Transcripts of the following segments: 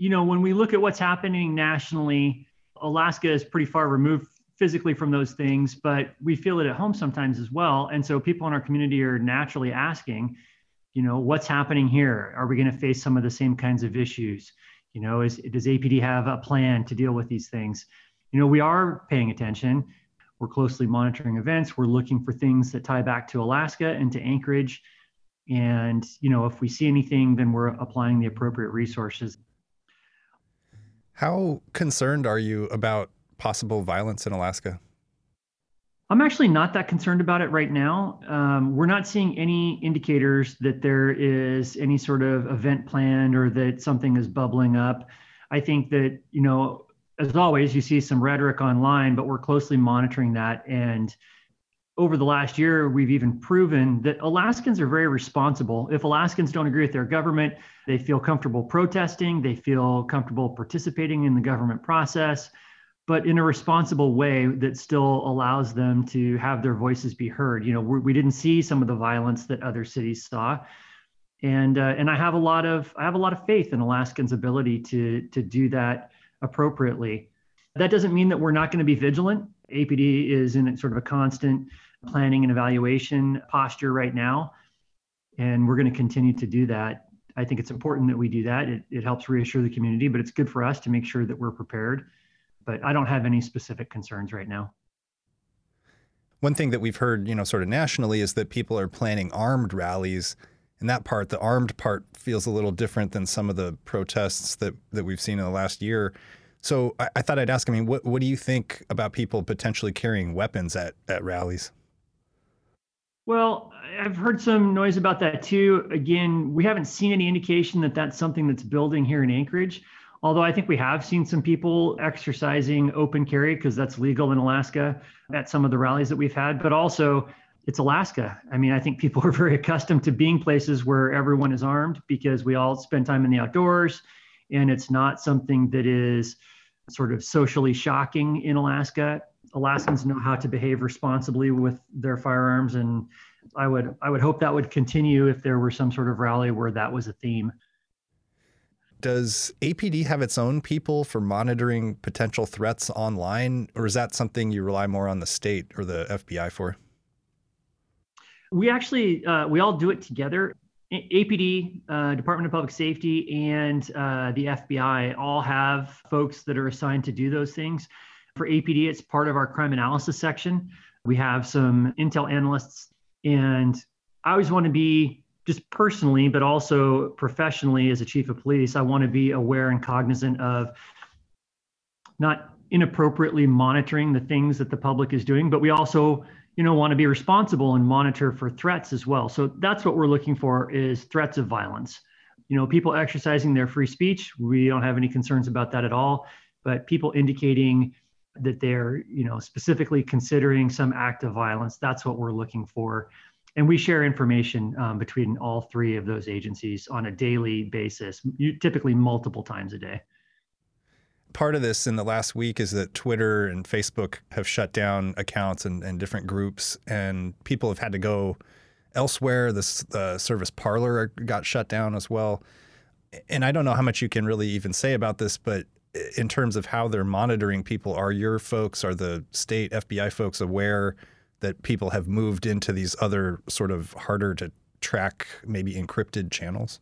when we look at what's happening nationally, Alaska is pretty far removed physically from those things, but we feel it at home sometimes as well. And so people in our community are naturally asking, what's happening here? Are we going to face some of the same kinds of issues? Does APD have a plan to deal with these things? We are paying attention. We're closely monitoring events. We're looking for things that tie back to Alaska and to Anchorage. And, if we see anything, then we're applying the appropriate resources. How concerned are you about possible violence in Alaska? I'm actually not that concerned about it right now. We're not seeing any indicators that there is any sort of event planned or that something is bubbling up. I think that, as always, you see some rhetoric online, but we're closely monitoring that. And over the last year, we've even proven that Alaskans are very responsible. If Alaskans don't agree with their government, they feel comfortable protesting, they feel comfortable participating in the government process, but in a responsible way that still allows them to have their voices be heard. We didn't see some of the violence that other cities saw. And I have a lot of faith in Alaskans' ability to do that appropriately. That doesn't mean that we're not going to be vigilant. APD is in sort of a constant planning and evaluation posture right now, and we're going to continue to do that. I think it's important that we do that. It helps reassure the community, but it's good for us to make sure that we're prepared. But I don't have any specific concerns right now. One thing that we've heard, sort of nationally is that people are planning armed rallies. And the armed part feels a little different than some of the protests that we've seen in the last year. So I thought I'd ask, what do you think about people potentially carrying weapons at rallies? Well, I've heard some noise about that too. Again, we haven't seen any indication that that's something that's building here in Anchorage. Although I think we have seen some people exercising open carry because that's legal in Alaska at some of the rallies that we've had, but also it's Alaska. I think people are very accustomed to being places where everyone is armed because we all spend time in the outdoors, and it's not something that is sort of socially shocking in Alaska. Alaskans know how to behave responsibly with their firearms, and I would hope that would continue if there were some sort of rally where that was a theme. Does APD have its own people for monitoring potential threats online, or is that something you rely more on the state or the FBI for? We actually, we all do it together. APD, Department of Public Safety, and the FBI all have folks that are assigned to do those things. For APD, it's part of our crime analysis section. We have some intel analysts, and I always want to be, just personally, but also professionally as a chief of police, I want to be aware and cognizant of not inappropriately monitoring the things that the public is doing, but we also, want to be responsible and monitor for threats as well. So that's what we're looking for, is threats of violence. People exercising their free speech, we don't have any concerns about that at all, but people indicating that they're, specifically considering some act of violence, that's what we're looking for. And we share information between all three of those agencies on a daily basis, typically multiple times a day. Part of this in the last week is that Twitter and Facebook have shut down accounts and different groups, and people have had to go elsewhere. The service Parler got shut down as well. And I don't know how much you can really even say about this, but in terms of how they're monitoring people, are your folks, are the state FBI folks aware that people have moved into these other sort of harder to track, maybe encrypted channels?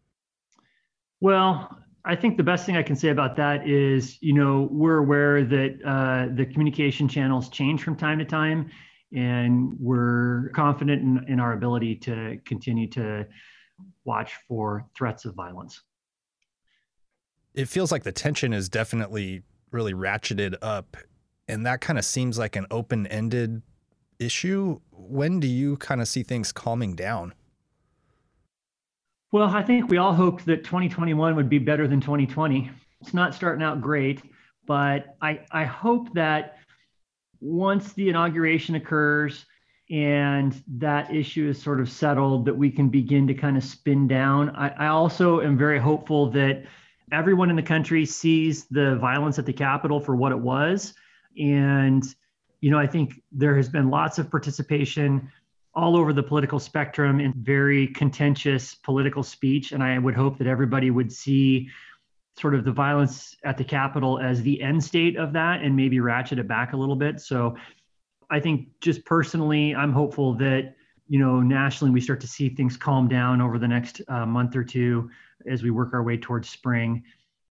Well, I think the best thing I can say about that is, we're aware that the communication channels change from time to time, and we're confident in our ability to continue to watch for threats of violence. It feels like the tension is definitely really ratcheted up, and that kind of seems like an open-ended issue. When do you kind of see things calming down? Well, I think we all hoped that 2021 would be better than 2020. It's not starting out great, but I hope that once the inauguration occurs and that issue is sort of settled, that we can begin to kind of spin down. I also am very hopeful that everyone in the country sees the violence at the Capitol for what it was. And I think there has been lots of participation all over the political spectrum in very contentious political speech. And I would hope that everybody would see sort of the violence at the Capitol as the end state of that and maybe ratchet it back a little bit. So I think just personally, I'm hopeful that, nationally we start to see things calm down over the next month or two as we work our way towards spring.